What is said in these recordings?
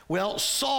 Well,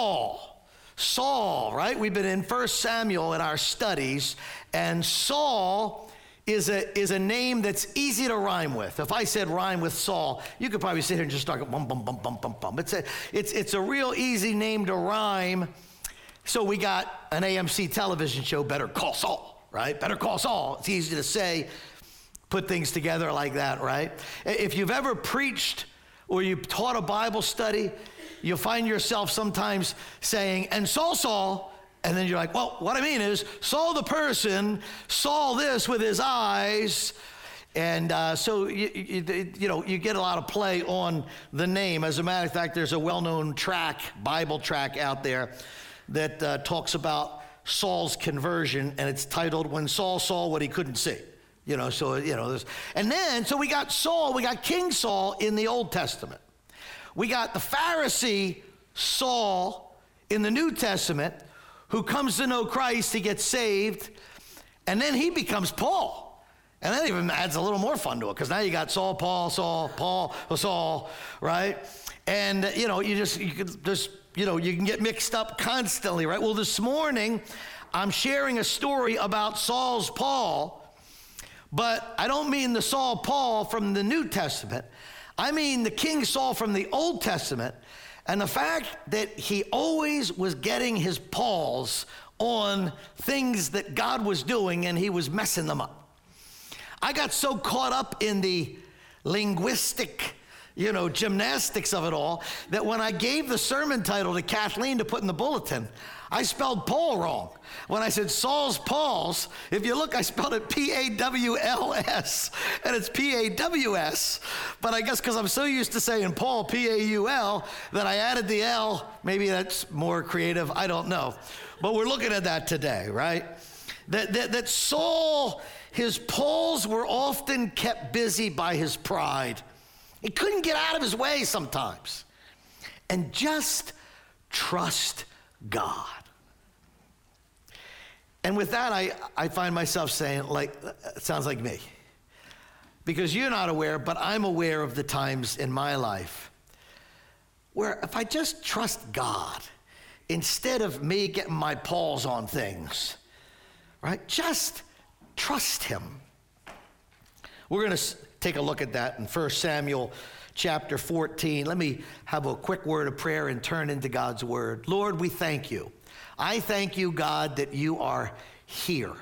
Saul, right? We've been in 1 Samuel in our studies, and Saul is a name that's easy to rhyme with. If I said rhyme with Saul, you could probably sit here and just start bum, bum, bum, bum, bum, bum. It's a real easy name to rhyme. So we got an AMC television show, Better Call Saul, right? Better Call Saul. It's easy to say, put things together like that, right? If you've ever preached or you've taught a Bible study, you'll find yourself sometimes saying, and Saul saw, and then you're like, well, what I mean is, Saul the person saw this with his eyes. And so, you get a lot of play on the name. As a matter of fact, there's a well-known Bible track out there that talks about Saul's conversion, and it's titled, When Saul Saw What He Couldn't See. So we got Saul, we got King Saul in the Old Testament. We got the Pharisee Saul in the New Testament, who comes to know Christ, he gets saved, and then he becomes Paul. And that even adds a little more fun to it, because now you got Saul, Saul, right? And, you can get mixed up constantly, right? Well, this morning, I'm sharing a story about Saul's Paul, but I don't mean the Saul Paul from the New Testament. I mean the King Saul from the Old Testament, and the fact that he always was getting his paws on things that God was doing, and he was messing them up. I got so caught up in the linguistic gymnastics of it all, that when I gave the sermon title to Kathleen to put in the bulletin, I spelled Paul wrong. When I said Saul's Pauls, if you look, I spelled it P-A-W-L-S, and it's P-A-W-S. But I guess because I'm so used to saying Paul, P-A-U-L, that I added the L. Maybe that's more creative, I don't know. But we're looking at that today, right? That Saul, his Pauls were often kept busy by his pride. He couldn't get out of his way sometimes. And just trust God. And with that, I find myself saying, it sounds like me. Because you're not aware, but I'm aware of the times in my life where if I just trust God, instead of me getting my paws on things, right? Just trust him. We're going to take a look at that in 1 Samuel chapter 14. Let me have a quick word of prayer and turn into God's word. Lord, we thank you. I thank you, God, that you are here.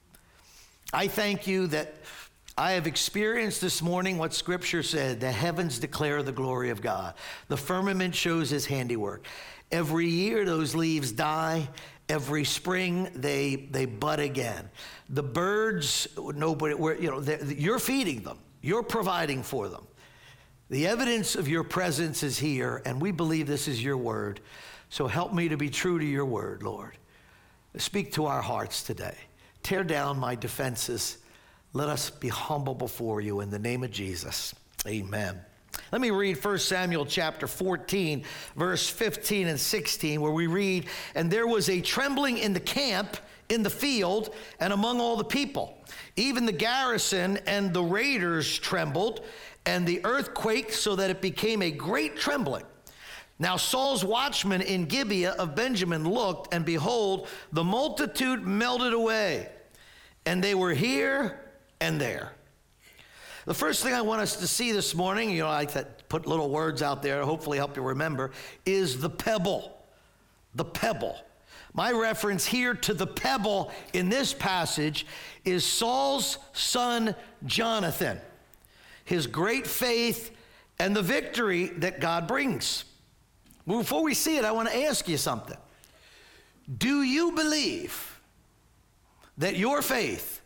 I thank you that I have experienced this morning what Scripture said, the heavens declare the glory of God. The firmament shows his handiwork. Every year those leaves die. Every spring they bud again. The birds, you're feeding them. You're providing for them. The evidence of your presence is here, and we believe this is your word. So help me to be true to your word, Lord. Speak to our hearts today. Tear down my defenses. Let us be humble before you in the name of Jesus. Amen. Let me read 1 Samuel chapter 14, verse 15 and 16, where we read, And there was a trembling in the camp, in the field, and among all the people. Even the garrison and the raiders trembled, and the earth quaked so that it became a great trembling. Now Saul's watchmen in Gibeah of Benjamin looked, and behold, the multitude melted away, and they were here and there. The first thing I want us to see this morning, I like to put little words out there, hopefully help you remember, is the pebble. The pebble. My reference here to the pebble in this passage is Saul's son Jonathan, his great faith, and the victory that God brings. Before we see it, I want to ask you something. Do you believe that your faith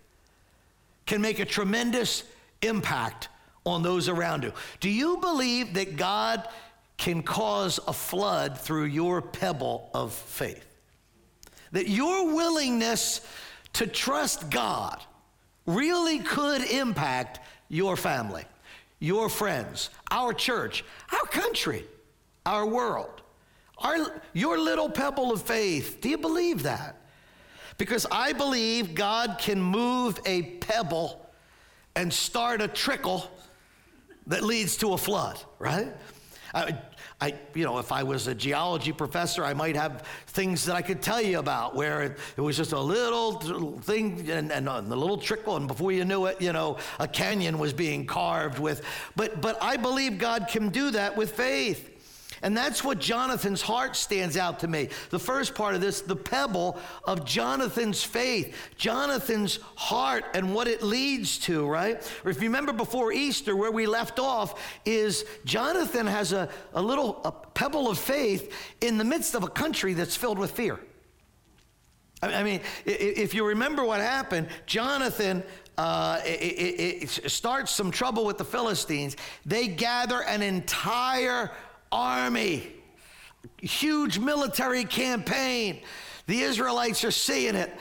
can make a tremendous impact on those around you? Do you believe that God can cause a flood through your pebble of faith? That your willingness to trust God really could impact your family, your friends, our church, our country, our world, your little pebble of faith. Do you believe that? Because I believe God can move a pebble and start a trickle that leads to a flood, right? if I was a geology professor, I might have things that I could tell you about where it was just a little thing and a little trickle, and before you knew it, a canyon was being carved with. But I believe God can do that with faith. And that's what Jonathan's heart stands out to me. The first part of this, the pebble of Jonathan's faith, Jonathan's heart and what it leads to, right? Or if you remember before Easter, where we left off is Jonathan has a pebble of faith in the midst of a country that's filled with fear. I mean, if you remember what happened, Jonathan it starts some trouble with the Philistines. They gather an entire army, huge military campaign. The Israelites are seeing it.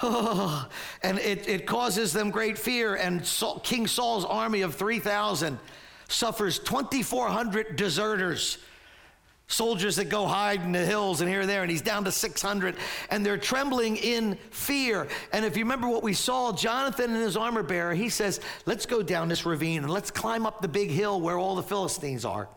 And it causes them great fear. And King Saul's army of 3,000 suffers 2,400 deserters, soldiers that go hide in the hills and here and there, and he's down to 600, and they're trembling in fear. And if you remember what we saw, Jonathan and his armor bearer, he says, let's go down this ravine and let's climb up the big hill where all the Philistines are.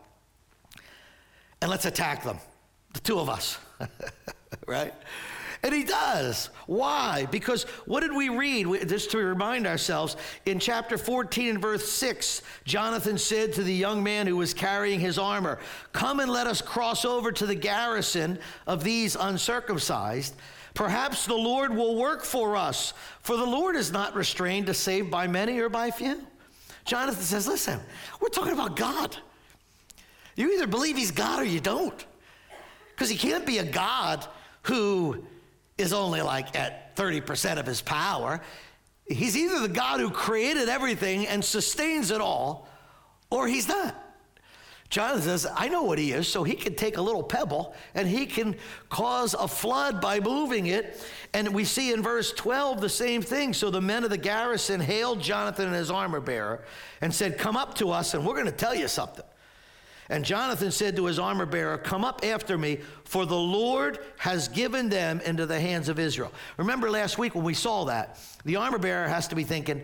And let's attack them, the two of us, right? And he does. Why? Because what did we read? Just to remind ourselves, in chapter 14 and verse 6, Jonathan said to the young man who was carrying his armor, come and let us cross over to the garrison of these uncircumcised. Perhaps the Lord will work for us, for the Lord is not restrained to save by many or by few. Jonathan says, listen, we're talking about God. You either believe he's God or you don't. Because he can't be a God who is only like at 30% of his power. He's either the God who created everything and sustains it all, or he's not. Jonathan says, I know what he is, so he can take a little pebble and he can cause a flood by moving it. And we see in verse 12 the same thing. So the men of the garrison hailed Jonathan and his armor bearer and said, come up to us and we're going to tell you something. And Jonathan said to his armor bearer, come up after me, for the Lord has given them into the hands of Israel. Remember last week when we saw that, the armor bearer has to be thinking,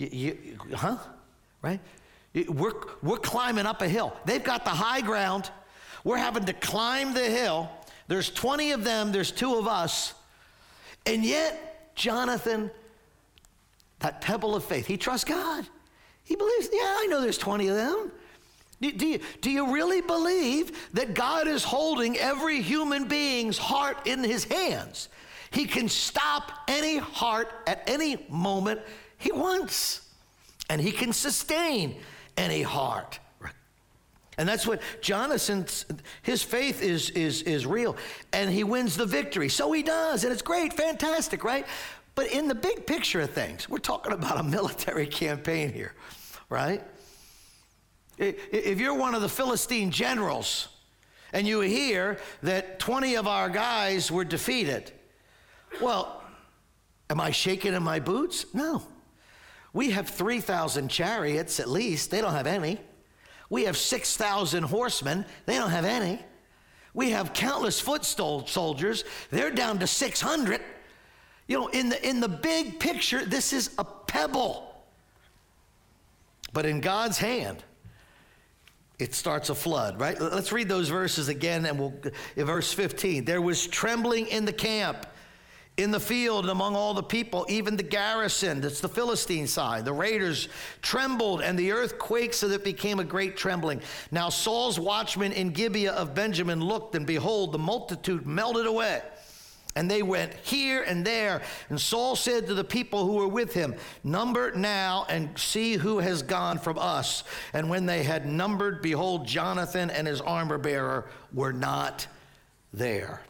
right? We're climbing up a hill. They've got the high ground. We're having to climb the hill. There's 20 of them. There's 2 of us. And yet, Jonathan, that pebble of faith, he trusts God. He believes, yeah, I know there's 20 of them. Do you really believe that God is holding every human being's heart in his hands? He can stop any heart at any moment he wants. And he can sustain any heart. And that's what Jonathan's, his faith is real. And he wins the victory. So he does. And it's great, fantastic, right? But in the big picture of things, we're talking about a military campaign here, right? If you're one of the Philistine generals and you hear that 20 of our guys were defeated, well, am I shaking in my boots? No. We have 3,000 chariots at least. They don't have any. We have 6,000 horsemen. They don't have any. We have countless foot soldiers. They're down to 600. In the big picture, this is a pebble. But in God's hand, it starts a flood, right? Let's read those verses again, and in verse 15. There was trembling in the camp, in the field, and among all the people, even the garrison, that's the Philistine side. The raiders trembled, and the earth quaked, so that it became a great trembling. Now Saul's watchmen in Gibeah of Benjamin looked, and behold, the multitude melted away. And they went here and there. And Saul said to the people who were with him, number now and see who has gone from us. And when they had numbered, behold, Jonathan and his armor bearer were not there.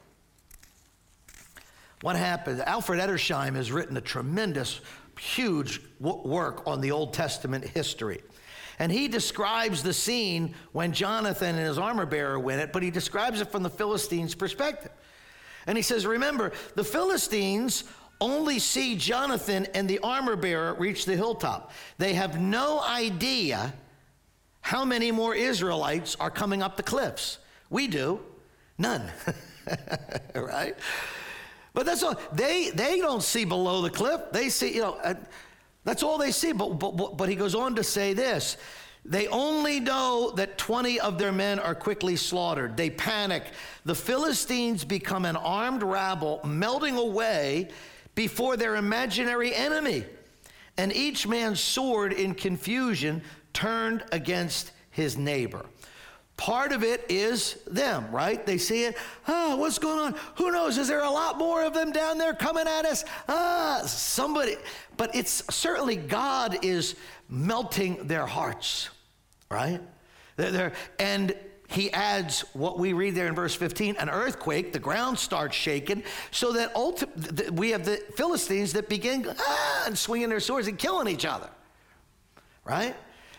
What happened? Alfred Edersheim has written a tremendous, huge work on the Old Testament history. And he describes the scene when Jonathan and his armor bearer win it, but he describes it from the Philistines' perspective. And he says, remember, the Philistines only see Jonathan and the armor bearer reach the hilltop. They have no idea how many more Israelites are coming up the cliffs. We do. None. Right? But that's all. They don't see below the cliff. They see, that's all they see. But he goes on to say this. They only know that 20 of their men are quickly slaughtered. They panic. The Philistines become an armed rabble, melting away before their imaginary enemy. And each man's sword in confusion turned against his neighbor. Part of it is them, right? They see it. Oh, what's going on? Who knows? Is there a lot more of them down there coming at us? Somebody. But it's certainly God is melting their hearts, right? And he adds what we read there in verse 15, an earthquake, the ground starts shaking, so that we have the Philistines that begin and swinging their swords and killing each other, right?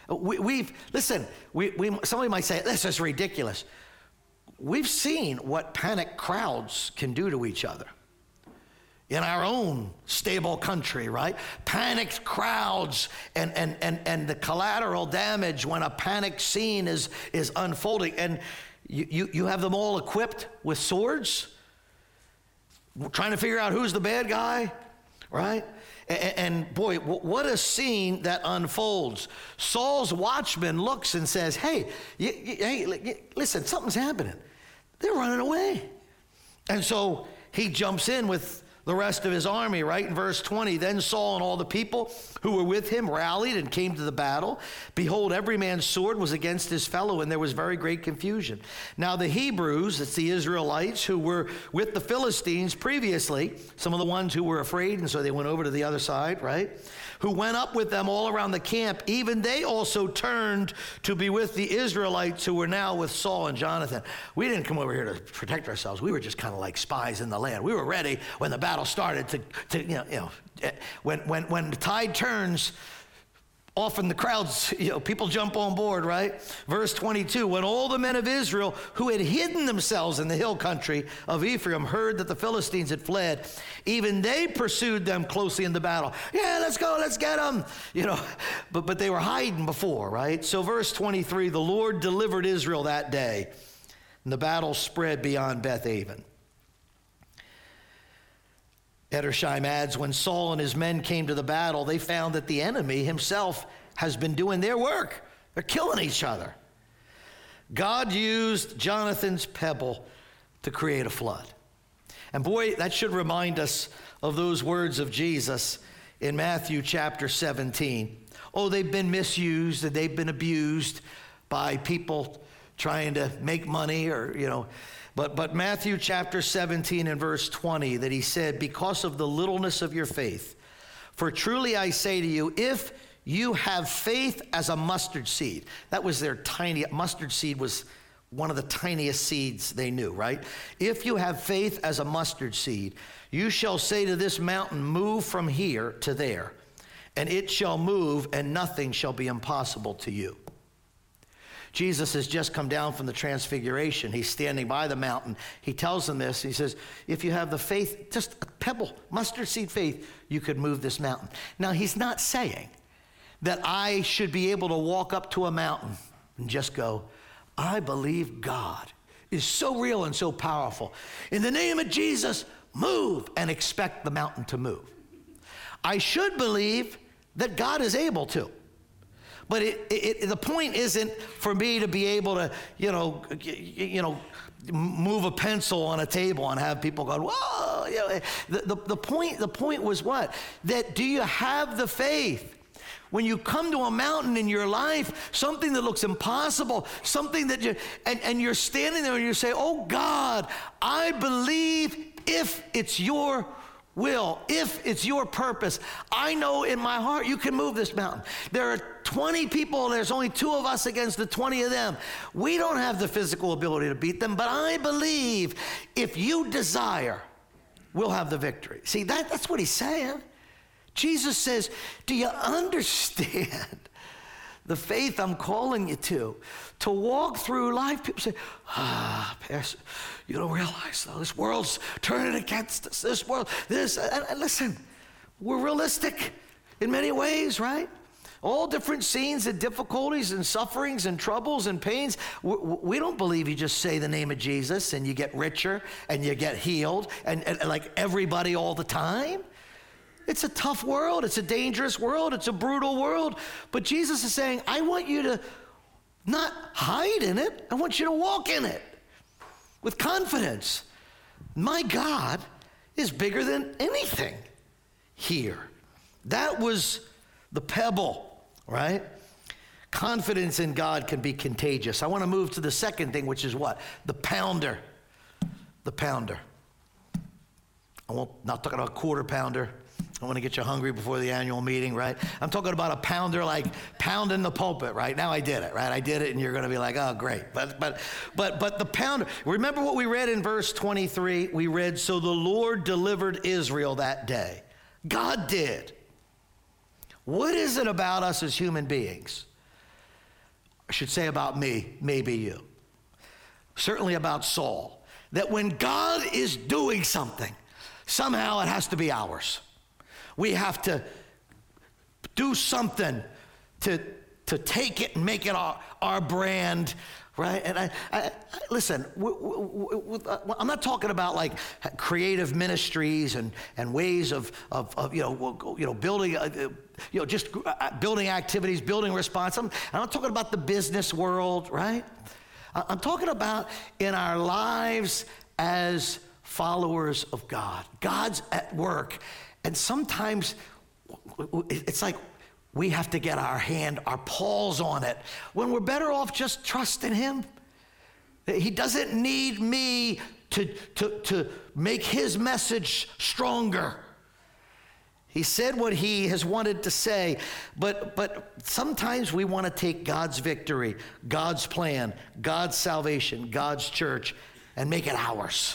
Somebody might say, this is ridiculous. We've seen what panicked crowds can do to each other in our own stable country, right? Panicked crowds and the collateral damage when a panic scene is unfolding. And you have them all equipped with swords, trying to figure out who's the bad guy, right? And boy, what a scene that unfolds. Saul's watchman looks and says, hey, listen, something's happening. They're running away. And so he jumps in with the rest of his army, right? In verse 20, then Saul and all the people who were with him rallied and came to the battle. Behold, every man's sword was against his fellow, and there was very great confusion. Now the Hebrews, that's the Israelites, who were with the Philistines previously, some of the ones who were afraid, and so they went over to the other side, right? Who went up with them all around the camp, even they also turned to be with the Israelites who were now with Saul and Jonathan. We didn't come over here to protect ourselves. We were just kind of like spies in the land. We were ready when the battle started to when the tide turns, often the crowds, people jump on board, right? Verse 22, when all the men of Israel who had hidden themselves in the hill country of Ephraim heard that the Philistines had fled, even they pursued them closely in the battle. Yeah, let's go, let's get them. But they were hiding before, right? So verse 23, the Lord delivered Israel that day, and the battle spread beyond Beth-aven. Edersheim adds, when Saul and his men came to the battle, they found that the enemy himself has been doing their work. They're killing each other. God used Jonathan's pebble to create a flood. And boy, that should remind us of those words of Jesus in Matthew chapter 17. Oh, they've been misused and they've been abused by people trying to make money But Matthew chapter 17 and verse 20, that he said, because of the littleness of your faith, for truly I say to you, if you have faith as a mustard seed. That was mustard seed was one of the tiniest seeds they knew, right? If you have faith as a mustard seed, you shall say to this mountain, move from here to there, and it shall move, and nothing shall be impossible to you. Jesus has just come down from the transfiguration. He's standing by the mountain. He tells them this. He says, if you have the faith, just a pebble, mustard seed faith, you could move this mountain. Now, he's not saying that I should be able to walk up to a mountain and just go, I believe God is so real and so powerful. In the name of Jesus, move, and expect the mountain to move. I should believe that God is able to. But the point isn't for me to be able to, move a pencil on a table and have people go, whoa. The point was what? That do you have the faith? When you come to a mountain in your life, something that looks impossible, something that you're standing there and you say, oh God, I believe if it's your will, if it's your purpose, I know in my heart you can move this mountain. There are 20 people, there's only 2 of us against the 20 of them. We don't have the physical ability to beat them, but I believe if you desire, we'll have the victory. See, that's what he's saying. Jesus says, do you understand the faith I'm calling you to walk through life? People say, Pastor, you don't realize though, this world's turning against us. And listen, we're realistic in many ways, right? All different scenes and difficulties and sufferings and troubles and pains. We don't believe you just say the name of Jesus and you get richer and you get healed and like everybody all the time. It's a tough world. It's a dangerous world. It's a brutal world. But Jesus is saying, I want you to not hide in it. I want you to walk in it with confidence. My God is bigger than anything here. That was the pebble, right? Confidence in God can be contagious. I want to move to the second thing, which is what? The pounder. The pounder. Not talking about a quarter pounder. I want to get you hungry before the annual meeting, right? I'm talking about a pounder, like pounding the pulpit, right? Now I did it, right? I did it, and you're going to be like, oh, great. But the pounder. Remember what we read in verse 23? We read, so the Lord delivered Israel that day. God did. What is it about us as human beings? I should say about me, maybe you. Certainly about Saul. That when God is doing something, somehow it has to be ours. We have to do something to take it and make it our brand, right? And I listen, I'm not talking about like creative ministries and ways of building, just building activities, building response. I'm not talking about the business world, right? I'm talking about in our lives as followers of God. God's at work. And sometimes it's like we have to get our paws on it, when we're better off just trusting him. He doesn't need me to make his message stronger. He said what he has wanted to say, but sometimes we want to take God's victory, God's plan, God's salvation, God's church, and make it ours.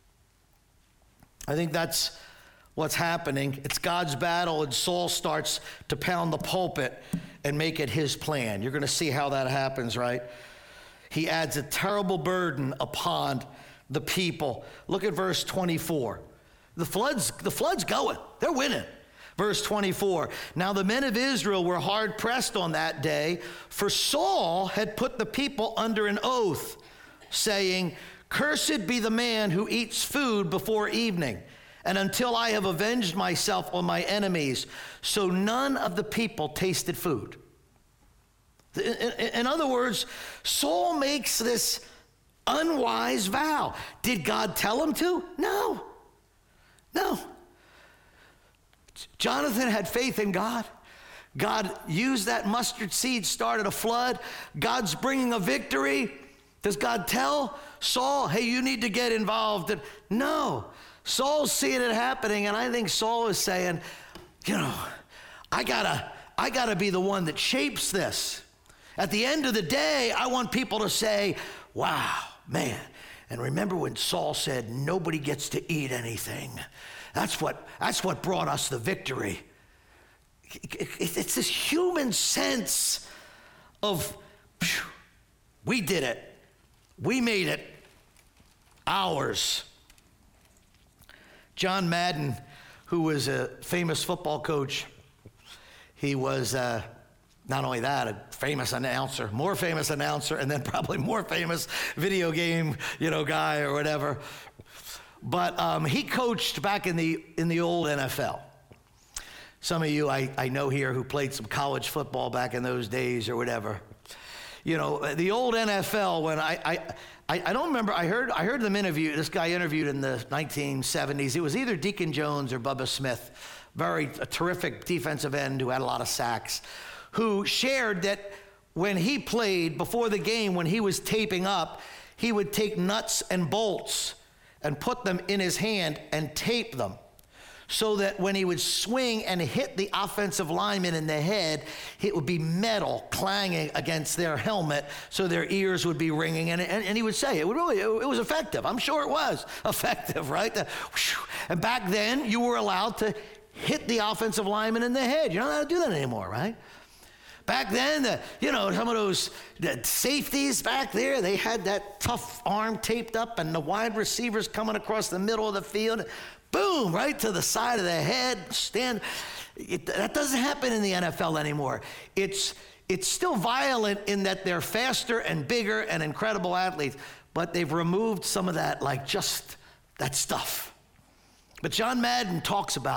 I think that's what's happening. It's God's battle, and Saul starts to pound the pulpit and make it his plan. You're going to see how that happens, right? He adds a terrible burden upon the people. Look at verse 24. The flood's going. They're winning. Verse 24. Now the men of Israel were hard pressed on that day, for Saul had put the people under an oath, saying, cursed be the man who eats food before evening, and until I have avenged myself on my enemies. So none of the people tasted food. In other words, Saul makes this unwise vow. Did God tell him to? No. Jonathan had faith in God. God used that mustard seed, started a flood. God's bringing a victory. Does God tell Saul, hey, you need to get involved? No. Saul's seeing it happening, and I think Saul is saying, I gotta be the one that shapes this. At the end of the day, I want people to say, wow, man. And remember when Saul said, nobody gets to eat anything. That's what brought us the victory. It's this human sense of, we did it. We made it ours. John Madden, who was a famous football coach, he was not only that, a famous announcer, more famous announcer, and then probably more famous video game, guy or whatever. But he coached back in the old NFL. Some of you I know here who played some college football back in those days or whatever. The old NFL, when I don't remember, I heard them interview, this guy interviewed in the 1970s. It was either Deacon Jones or Bubba Smith, a terrific defensive end who had a lot of sacks, who shared that when he played, before the game, when he was taping up, he would take nuts and bolts and put them in his hand and tape them, so that when he would swing and hit the offensive lineman in the head, it would be metal clanging against their helmet, so their ears would be ringing. And he would say, it was effective. I'm sure it was effective, right? And back then, you were allowed to hit the offensive lineman in the head. You're not allowed to do that anymore, right? Back then, some of those safeties back there, they had that tough arm taped up, and the wide receivers coming across the middle of the field. Boom, right to the side of the head, that doesn't happen in the NFL anymore. It's still violent in that they're faster and bigger and incredible athletes, but they've removed some of that, like just that stuff. But John Madden talks about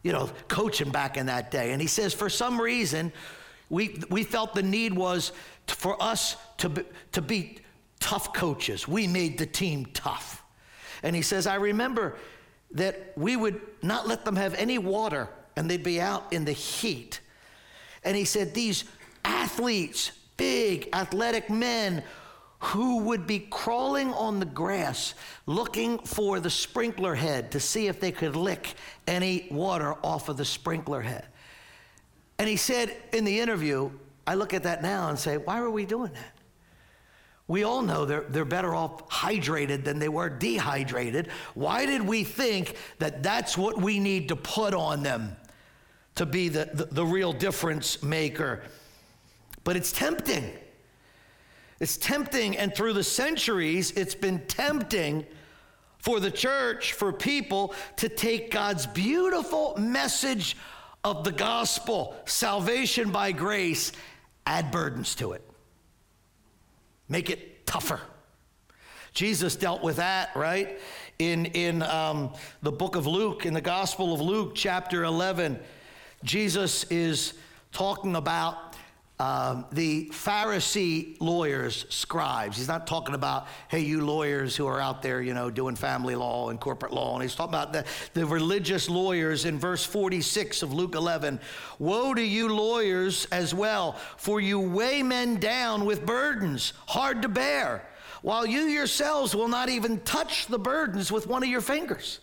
coaching back in that day. And he says, for some reason, we felt the need was for us to be tough coaches. We made the team tough. And he says, I remember that we would not let them have any water, and they'd be out in the heat. And he said, these athletes, big athletic men, who would be crawling on the grass looking for the sprinkler head to see if they could lick any water off of the sprinkler head. And he said in the interview, I look at that now and say, why were we doing that? We all know they're better off hydrated than they were dehydrated. Why did we think that that's what we need to put on them to be the real difference maker? But it's tempting. It's tempting, and through the centuries, it's been tempting for the church, for people to take God's beautiful message of the gospel, salvation by grace, add burdens to it. Make it tougher. Jesus dealt with that, right? In the book of Luke, in the Gospel of Luke, chapter 11, Jesus is talking about the Pharisee lawyers, scribes. He's not talking about, hey, you lawyers who are out there, doing family law and corporate law. And he's talking about the religious lawyers in verse 46 of Luke 11. Woe to you lawyers as well, for you weigh men down with burdens hard to bear, while you yourselves will not even touch the burdens with one of your fingers.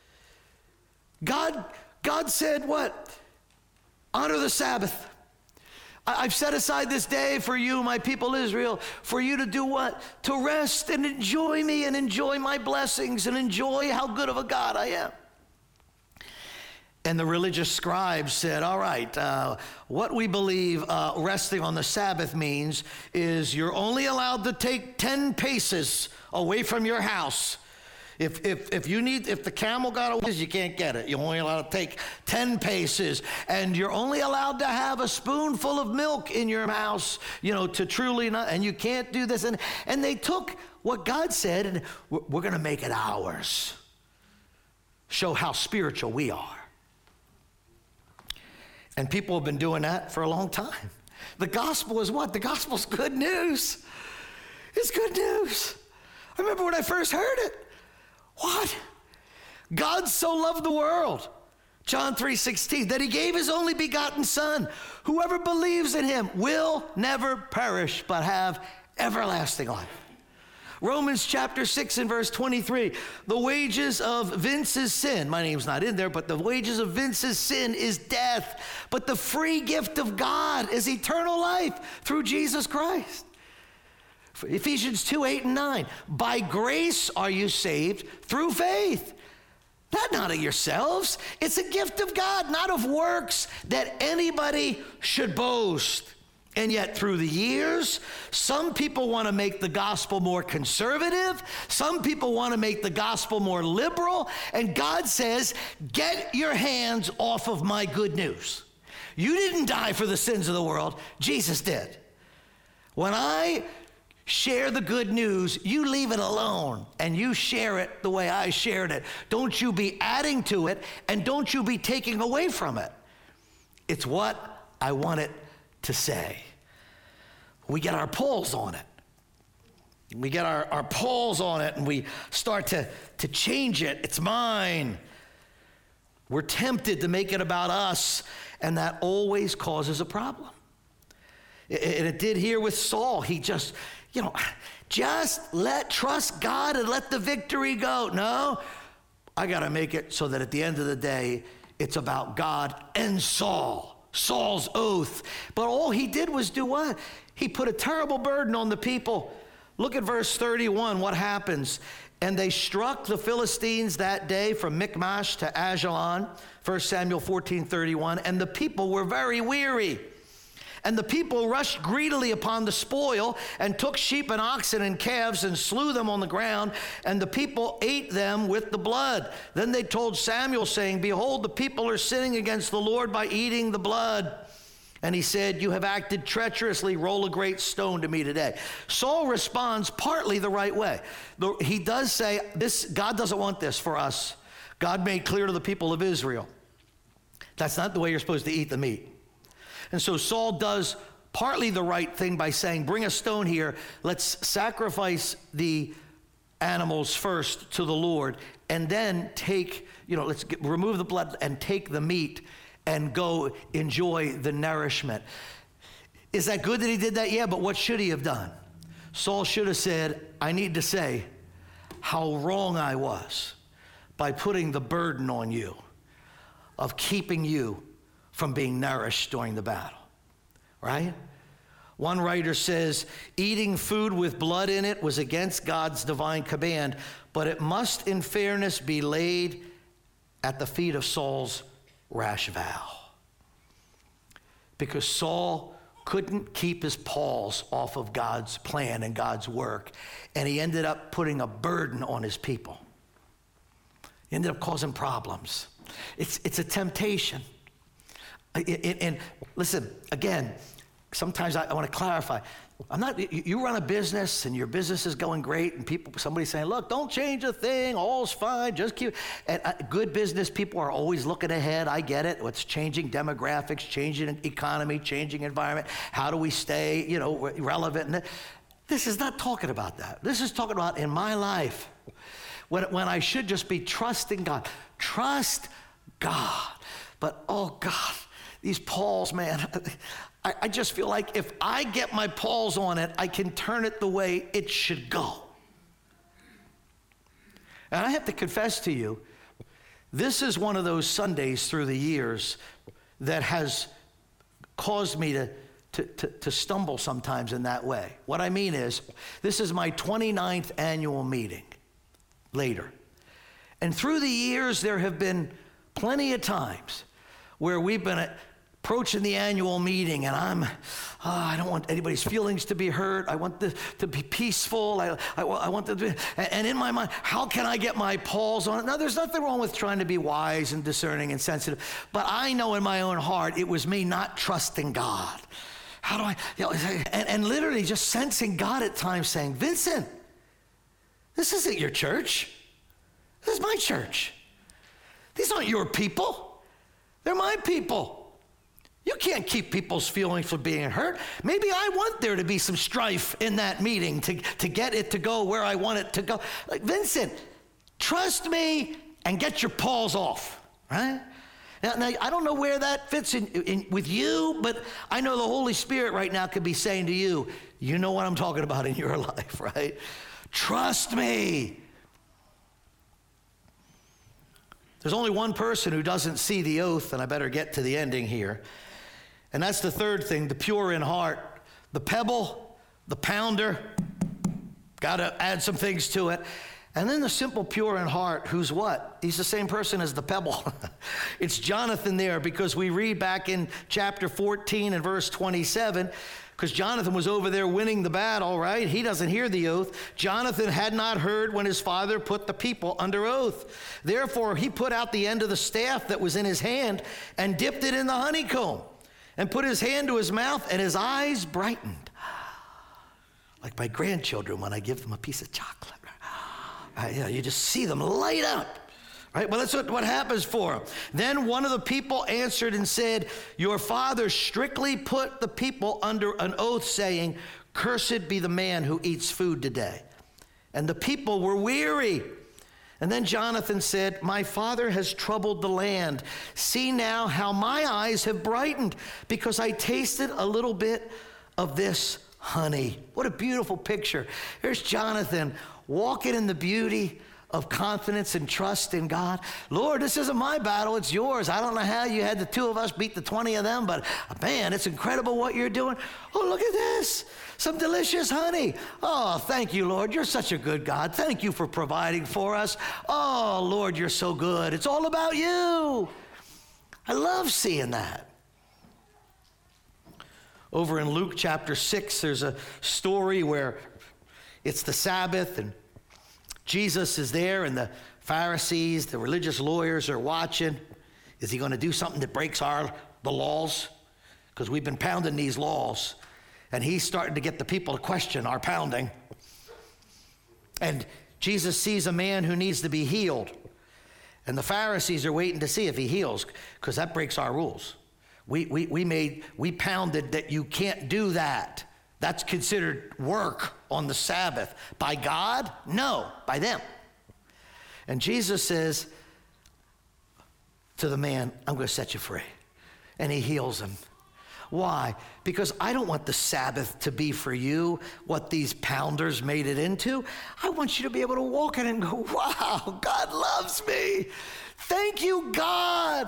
God said what? Honor the Sabbath. I've set aside this day for you, my people Israel, for you to do what? To rest and enjoy me and enjoy my blessings and enjoy how good of a God I am. And the religious scribes said, all right, what we believe resting on the Sabbath means is you're only allowed to take 10 paces away from your house. If the camel got away, you can't get it. You're only allowed to take 10 paces, and you're only allowed to have a spoonful of milk in your house, to truly not, and you can't do this. And they took what God said, and we're going to make it ours. Show how spiritual we are. And people have been doing that for a long time. The gospel is what? The gospel's good news. It's good news. I remember when I first heard it. What? God so loved the world, John 3:16, that he gave his only begotten son. Whoever believes in him will never perish, but have everlasting life. Romans chapter 6 and verse 23, the wages of Vince's sin, my name's not in there, but the wages of Vince's sin is death, but the free gift of God is eternal life through Jesus Christ. Ephesians 2:8-9, by grace are you saved through faith. That not of yourselves. It's a gift of God, not of works that anybody should boast. And yet through the years, some people want to make the gospel more conservative. Some people want to make the gospel more liberal. And God says, get your hands off of my good news. You didn't die for the sins of the world. Jesus did. When I share the good news, you leave it alone and you share it the way I shared it. Don't you be adding to it, and don't you be taking away from it. It's what I want it to say. We get our pulls on it. We get our pulls on it, and we start to change it. It's mine. We're tempted to make it about us, and that always causes a problem. And it did here with Saul. He just trust God and let the victory go. No, I got to make it so that at the end of the day, it's about God and Saul's oath. But all he did was do what? He put a terrible burden on the people. Look at verse 31, what happens. And they struck the Philistines that day from Michmash to Ajalon, 1 Samuel 14:31, and the people were very weary. And the people rushed greedily upon the spoil and took sheep and oxen and calves and slew them on the ground, and the people ate them with the blood. Then they told Samuel, saying, behold, the people are sinning against the Lord by eating the blood. And he said, you have acted treacherously. Roll a great stone to me today. Saul responds partly the right way. He does say, God doesn't want this for us. God made clear to the people of Israel. That's not the way you're supposed to eat the meat. And so Saul does partly the right thing by saying, bring a stone here, let's sacrifice the animals first to the Lord, and then remove the blood and take the meat and go enjoy the nourishment. Is that good that he did that? Yeah, but what should he have done? Saul should have said, I need to say how wrong I was by putting the burden on you of keeping you from being nourished during the battle, right? One writer says, eating food with blood in it was against God's divine command, but it must in fairness be laid at the feet of Saul's rash vow. Because Saul couldn't keep his paws off of God's plan and God's work, and he ended up putting a burden on his people. He ended up causing problems. It's a temptation. And listen, again, sometimes I want to clarify. You run a business and your business is going great, and somebody's saying, look, don't change a thing, all's fine, just keep. And good business people are always looking ahead. I get it. What's changing demographics, changing economy, changing environment. How do we stay, relevant? And this is not talking about that. This is talking about in my life when I should just be trusting God. Trust God. But, oh God, these Pauls, man, I just feel like if I get my paws on it, I can turn it the way it should go. And I have to confess to you, this is one of those Sundays through the years that has caused me to stumble sometimes in that way. What I mean is, this is my 29th annual meeting later. And through the years, there have been plenty of times where we've been approaching the annual meeting, and I don't want anybody's feelings to be hurt. I want this to be peaceful. I want to be, and in my mind, how can I get my paws on it? Now, there's nothing wrong with trying to be wise and discerning and sensitive, but I know in my own heart it was me not trusting God. How do I, and literally just sensing God at times saying, Vincent, this isn't your church. This is my church. These aren't your people. They're my people. You can't keep people's feelings from being hurt. Maybe I want there to be some strife in that meeting to get it to go where I want it to go. Like, Vincent, trust me and get your paws off, right? Now, I don't know where that fits in with you, but I know the Holy Spirit right now could be saying to you, you know what I'm talking about in your life, right? Trust me. There's only one person who doesn't see the oath, and I better get to the ending here. And that's the third thing, the pure in heart. The pebble, the pounder, got to add some things to it. And then the simple pure in heart, who's what? He's the same person as the pebble. It's Jonathan there, because we read back in chapter 14 and verse 27, because Jonathan was over there winning the battle, right? He doesn't hear the oath. Jonathan had not heard when his father put the people under oath. Therefore, he put out the end of the staff that was in his hand and dipped it in the honeycomb and put his hand to his mouth, and his eyes brightened. Like my grandchildren when I give them a piece of chocolate. You just see them light up. Right? Well, that's what happens for him. Then one of the people answered and said, your father strictly put the people under an oath, saying, cursed be the man who eats food today. And the people were weary. And then Jonathan said, my father has troubled the land. See now how my eyes have brightened, because I tasted a little bit of this honey. What a beautiful picture. Here's Jonathan walking in the beauty of confidence and trust in God. Lord, this isn't my battle, it's yours. I don't know how you had the two of us beat the 20 of them, but man, it's incredible what you're doing. Oh, look at this, some delicious honey. Oh, thank you, Lord, you're such a good God. Thank you for providing for us. Oh, Lord, you're so good. It's all about you. I love seeing that. Over in Luke chapter 6, there's a story where it's the Sabbath, and Jesus is there, and the Pharisees, the religious lawyers are watching. Is he going to do something that breaks the laws? Because we've been pounding these laws, and he's starting to get the people to question our pounding. And Jesus sees a man who needs to be healed. And the Pharisees are waiting to see if he heals, because that breaks our rules. We pounded that you can't do that. That's considered work on the Sabbath. By God? No, by them. And Jesus says to the man, I'm going to set you free. And he heals him. Why? Because I don't want the Sabbath to be for you what these pounders made it into. I want you to be able to walk in and go, wow, God loves me. Thank you, God.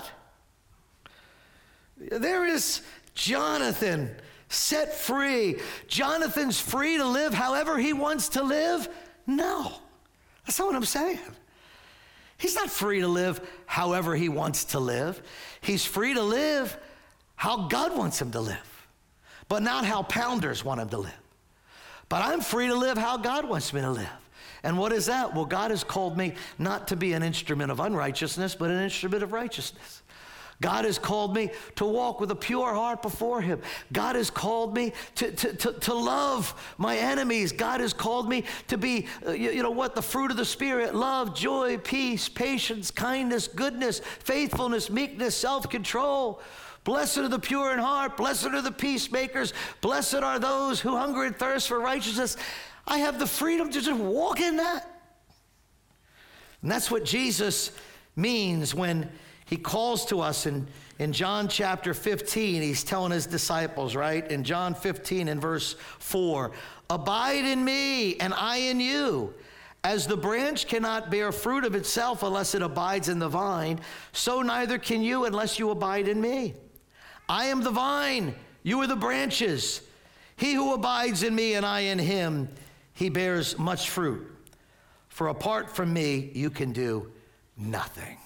There is Jonathan set free. Jonathan's free to live however he wants to live? No, that's not what I'm saying. He's not free to live however he wants to live. He's free to live how God wants him to live, but not how pounders want him to live. But I'm free to live how God wants me to live. And what is that? Well, God has called me not to be an instrument of unrighteousness, but an instrument of righteousness. God has called me to walk with a pure heart before him. God has called me to love my enemies. God has called me to be, the fruit of the Spirit: love, joy, peace, patience, kindness, goodness, faithfulness, meekness, self-control. Blessed are the pure in heart. Blessed are the peacemakers. Blessed are those who hunger and thirst for righteousness. I have the freedom to just walk in that. And that's what Jesus means when he calls to us in John chapter 15. He's telling his disciples, right? In John 15 and verse 4, abide in me and I in you. As the branch cannot bear fruit of itself unless it abides in the vine, so neither can you unless you abide in me. I am the vine, you are the branches. He who abides in me and I in him, he bears much fruit. For apart from me, you can do nothing.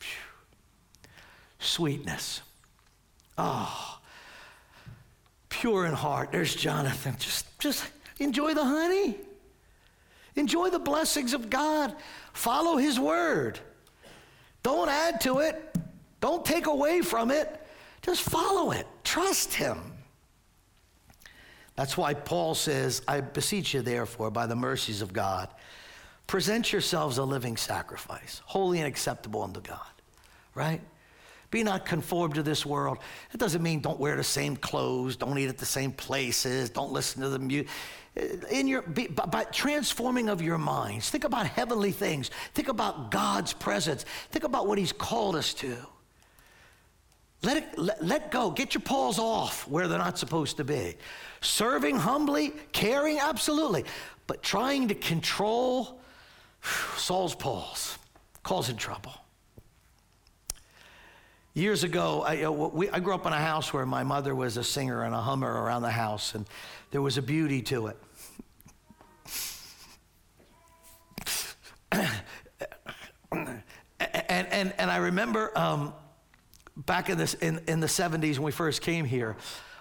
Sweetness. Oh, pure in heart. There's Jonathan. Just enjoy the honey. Enjoy the blessings of God. Follow his word. Don't add to it. Don't take away from it. Just follow it. Trust him. That's why Paul says, I beseech you therefore by the mercies of God, present yourselves a living sacrifice, holy and acceptable unto God. Right? Be not conformed to this world. It doesn't mean don't wear the same clothes, don't eat at the same places, don't listen to the music. By transforming of your minds, think about heavenly things. Think about God's presence. Think about what he's called us to. Let go. Get your paws off where they're not supposed to be. Serving humbly, caring, absolutely. But trying to control, Saul's paws, causing trouble. Years ago, I grew up in a house where my mother was a singer and a hummer around the house, and there was a beauty to it. And I remember back in the 70s when we first came here,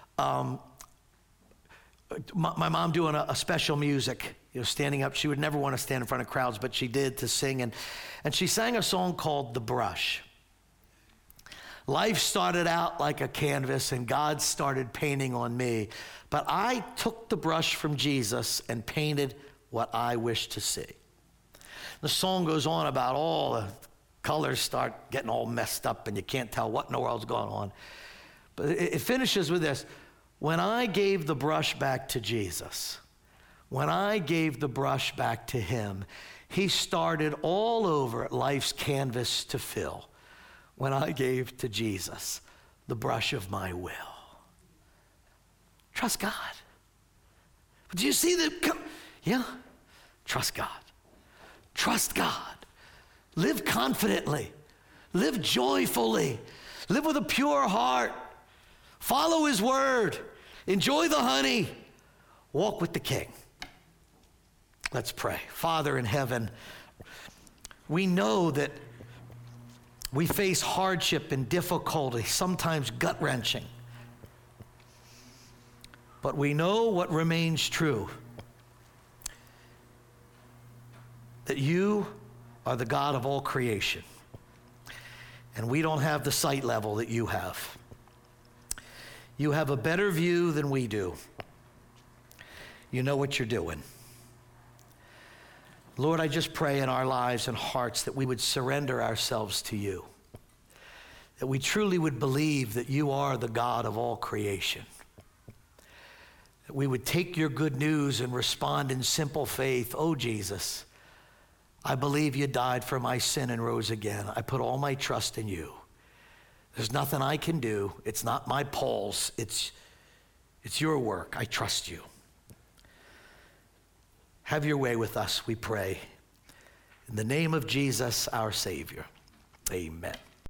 my mom doing a special music, standing up. She would never want to stand in front of crowds, but she did to sing, and she sang a song called "The Brush." Life started out like a canvas, and God started painting on me. But I took the brush from Jesus and painted what I wished to see. The song goes on about all the colors start getting all messed up, and you can't tell what in the world's going on. But it finishes with this. When I gave the brush back to Jesus, when I gave the brush back to him, he started all over life's canvas to fill. When I gave to Jesus the brush of my will. Trust God. But do you see the, yeah, trust God. Trust God. Live confidently. Live joyfully. Live with a pure heart. Follow his word. Enjoy the honey. Walk with the King. Let's pray. Father in heaven, we know that we face hardship and difficulty, sometimes gut-wrenching. But we know what remains true, that you are the God of all creation, and we don't have the sight level that you have. You have a better view than we do. You know what you're doing. Lord, I just pray in our lives and hearts that we would surrender ourselves to you, that we truly would believe that you are the God of all creation, that we would take your good news and respond in simple faith. Oh, Jesus, I believe you died for my sin and rose again. I put all my trust in you. There's nothing I can do. It's not my pulse. It's your work. I trust you. Have your way with us, we pray. In the name of Jesus, our Savior. Amen.